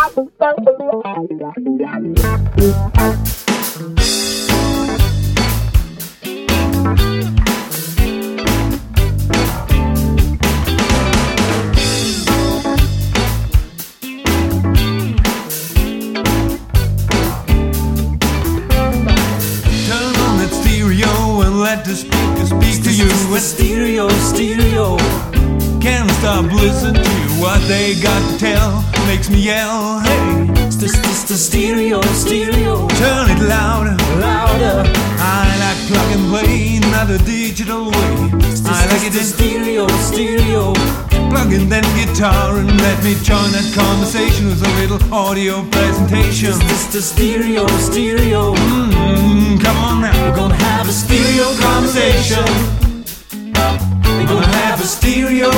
Let the speaker speak to you. Stereo, stereo. Can't stop listening to what they got to tell. Makes me yell, hey. Stereo, stereo. Turn it louder, louder. I like plug and play, not a digital way. I like it in stereo, stereo. Plug in that guitar and let me join that conversation with a little audio presentation. Stereo, stereo. Come on now. We're gonna have a stereo conversation. We're gonna have a stereo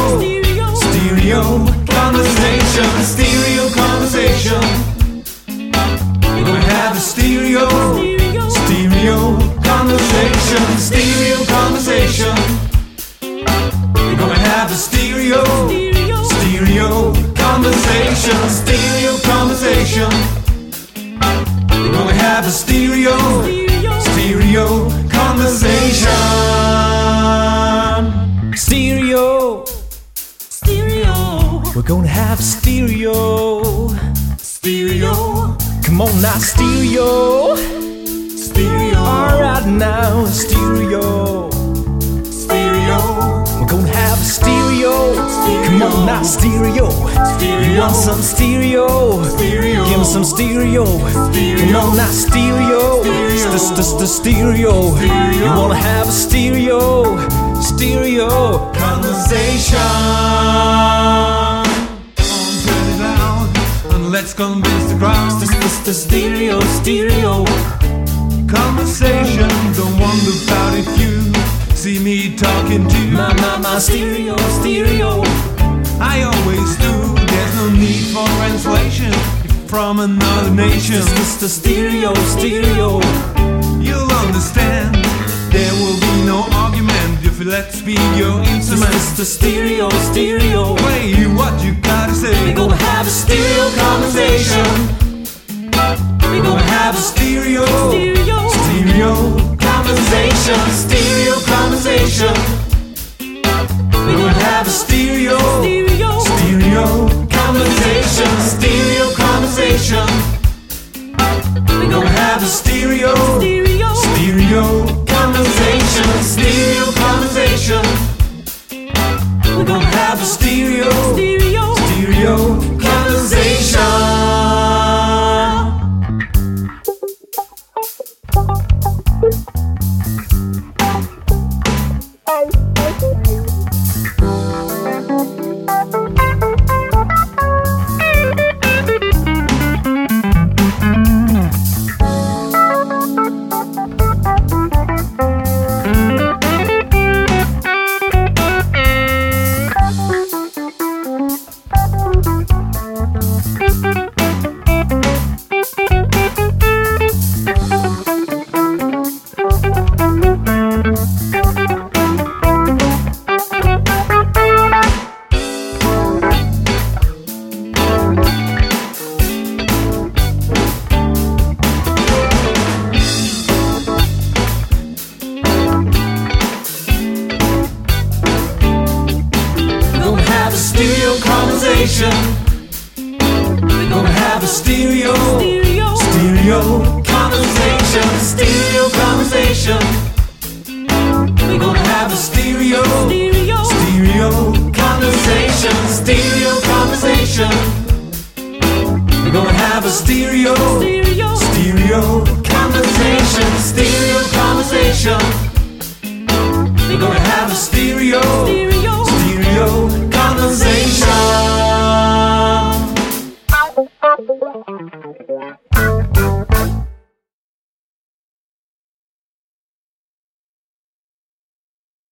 conversation. Stereo conversation. We're gonna have a stereo conversation. Stereo conversation. We're gonna have a stereo conversation. Stereo conversation. We're gonna have a stereo conversation. Stereo, stereo. We're gonna have stereo. Come on now, stereo. Alright now, stereo. We're gonna have stereo. Come on now, stereo. You want some stereo? Give me some stereo. Come on now, stereo. The stereo. You wanna have a stereo Conversation. Turn it loud and let's convince the crowd. The stereo. Conversation. Don't wonder about if you see me talking to my stereo. I always do. There's no need for translation from another nation. The stereo. You'll understand. There will be no argument if you let speak your instrument. The stereo. Play what you gotta say. We're gonna have a stereo conversation. We're gonna have a stereo conversation. Stereo conversation. We're gonna have a stereo conversation. Stereo conversation. We're gonna have a stereo conversation. Stereo conversation. We're gonna have a stereo conversation. We're gonna have a stereo conversation. Stereo conversation. We're gonna have a stereo